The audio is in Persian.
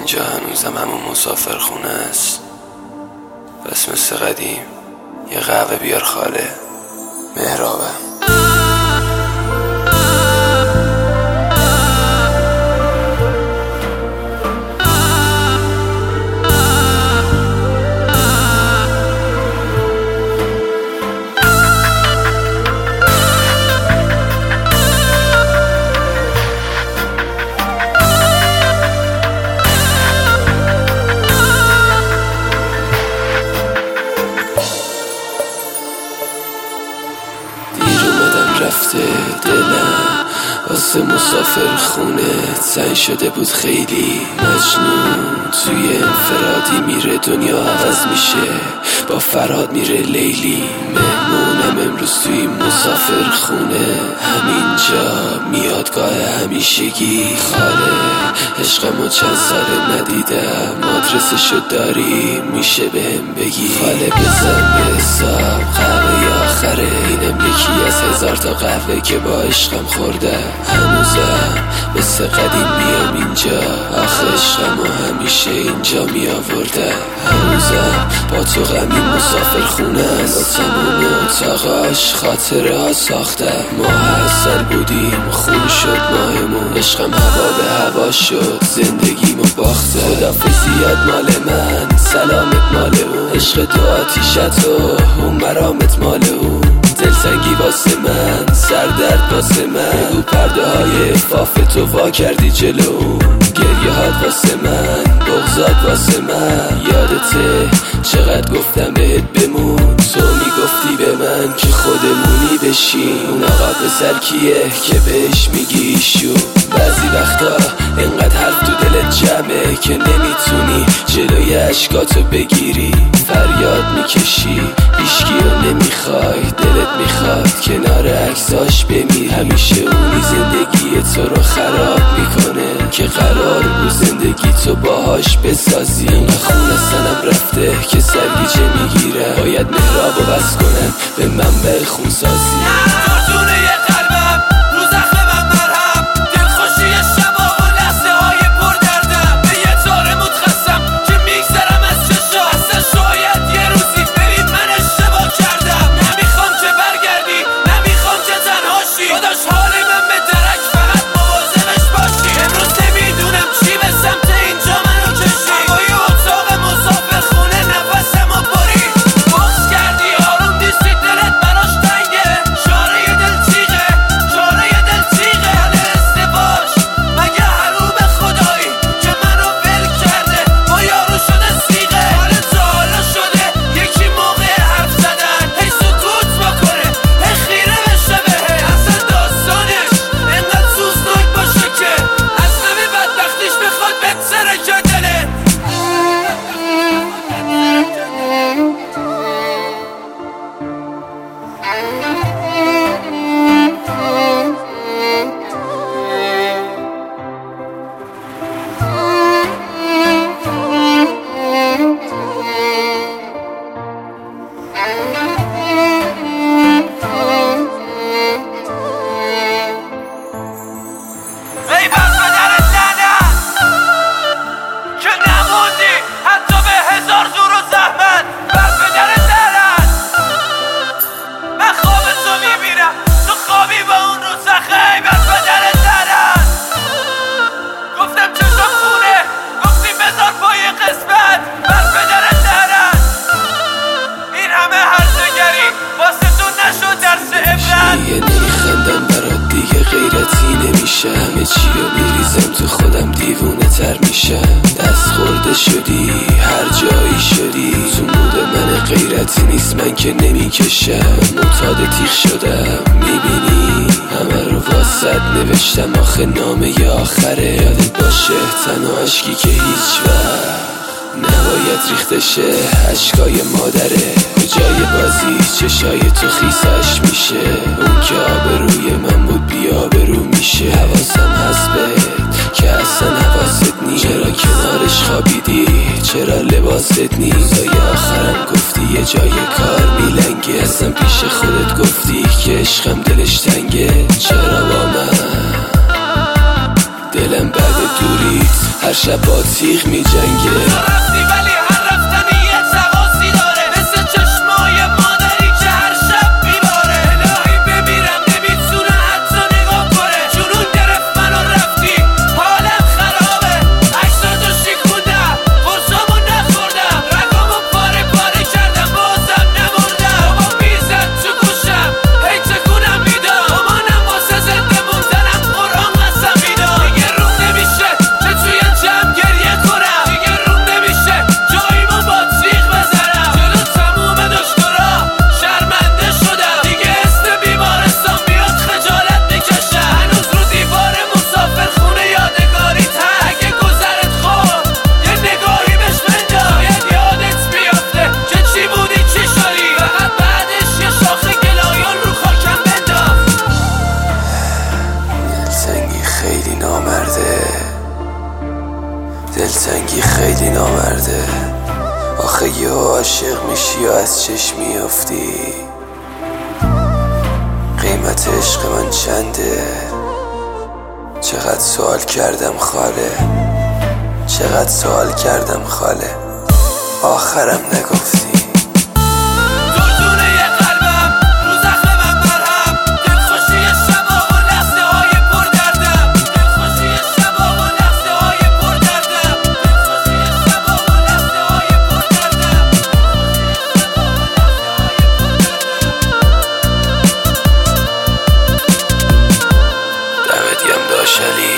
اینجا هنوزم همون مسافر خونه است. بس مثل قدیم یه قهوه بیار خاله. مهرابم. رفته دلم واسه مسافر خونه تنگ شده بود خیلی. مجنون توی انفرادی میره دنیا عوض میشه، با فراد میره لیلی. مهمونم امروز توی مسافر خونه، همینجا میادگاه همیشگی. خاله عشقمو چند ساله ندیدم، آدرسشو داری میشه بهم بگی؟ خاله بزن به حساب قهوه آخره، اینم یکی از 1000 تا قهوه که با عشقم خورده. هنوزم مثل قدیم میام اینجا، آخه عشقمو همیشه اینجا میآورده. هنوزم با تو غمی مسافر خونه است، با تمام اتاقاش خاطره ها ساخته. ما اصل بودیم خون شد ماهمون، عشقم هوا به هوا شد زندگیمو باخته. خدافظیات مال من، سلامت مال اون، عشق تو آتیشت و اون مرامت مال اون. دلتنگی واسه من، سردرد واسه من، بگو پرده های فاف تو وا کردی جلو. گریه هات واسه من، بغضات واسه من، یادته چقدر گفتم بهت بمون. تو میگفتی به من که خودمونی بشین، اون آقا پسر کیه که بهش میگی شو؟ بعضی وقتا انقدر حرف تو دلت جمعه که نمیتونی جلوی عشقاتو بگیری. فریاد میکشی هیچکیو نمیخوای، دلت میخواد کنار عکساش بمیری. همیشه اونی زندگی تو رو خراب میکنه که قرار بود زندگی تو باهاش بسازی. اینقدر خون از تنم رفته که سرگیجه میگیره، باید مهرابو بس کنم به منبع خونسازی. دیگه نمیخندم برات، دیگه غیرتی نمیشه، همه چی رو میریزم تو خودم دیوونه تر میشم. دست خورده شدی هر جایی شدی، تو مود من غیرتی نیست من که نمیکشم. معتاد تیغ شدم میبینی همه رو واسط نوشتم، آخه نامه آخره. یادت باشه تنها عشقی که هیچ وقت نباید ریخته شه، عشقای مادره. کجای بازی چشای تو خیسش میشه، اون که آبروی من بود بی آبرو میشه. حواسم هست بهت که اصلا حواست نیست، چرا کنارش خوابیدی، چرا لباست نیست؟ تا آخرم گفتی یه جای کار میلنگه، اصلا پیش خودت گفتی که عشقم دلش تنگه. چرا با من دلم بعد دوریت هر شب با تیغ می جنگه. رفتی ولی هر رفتنی یه تقاسی داره، مثل چشمای مادری که هر شب میباره. الهی بمیرم نمیتونه حتی نگاه کنه، جنون گرفت منو رفتی حالم خرابه. عکساتو شکوندم قرصامو نخوردم، رگامو پاره پاره کردم بازم نمردم. بابا بیزد تو گوشم هی تکونم میدم، مامانم واسه زنده موندنم قرآن قسم میدم. دیگه روم نمیشه که توی جمع گریه کنم، دیگه روم نمیشه جاییمو با تیغ بزنم. جلو تموم دکترا شرمنده شدم، دیگه اسم بیمارستان بیاد خجالت میکشم. هنوز رو دیوار مسافر خونه یادگاریت هست، اگه گذرت خورد یه نگاهی بهش بنداز، شاید یادت بیافته که چی بودی چی شدی. فقط بعدش یه شاخه گلایان رو خاکم بنداز. دلتنگی خیلی نامرده، دلتنگی خیلی نامرده. آخه یه عاشق میشی و از چشم میافتی. قیمت عشق من چنده؟ چقدر سوال کردم خاله، چقدر سوال کردم خاله، آخرم نگفتی. دردونه قلبم رو زخم من مرهم، دلخوشی شبا و لحظه های پر دردم، دلخوشی شبا و لحظه های پر دردم، دلخوشی شبا و لحظه های پر دردم. دمت گرم داشلی.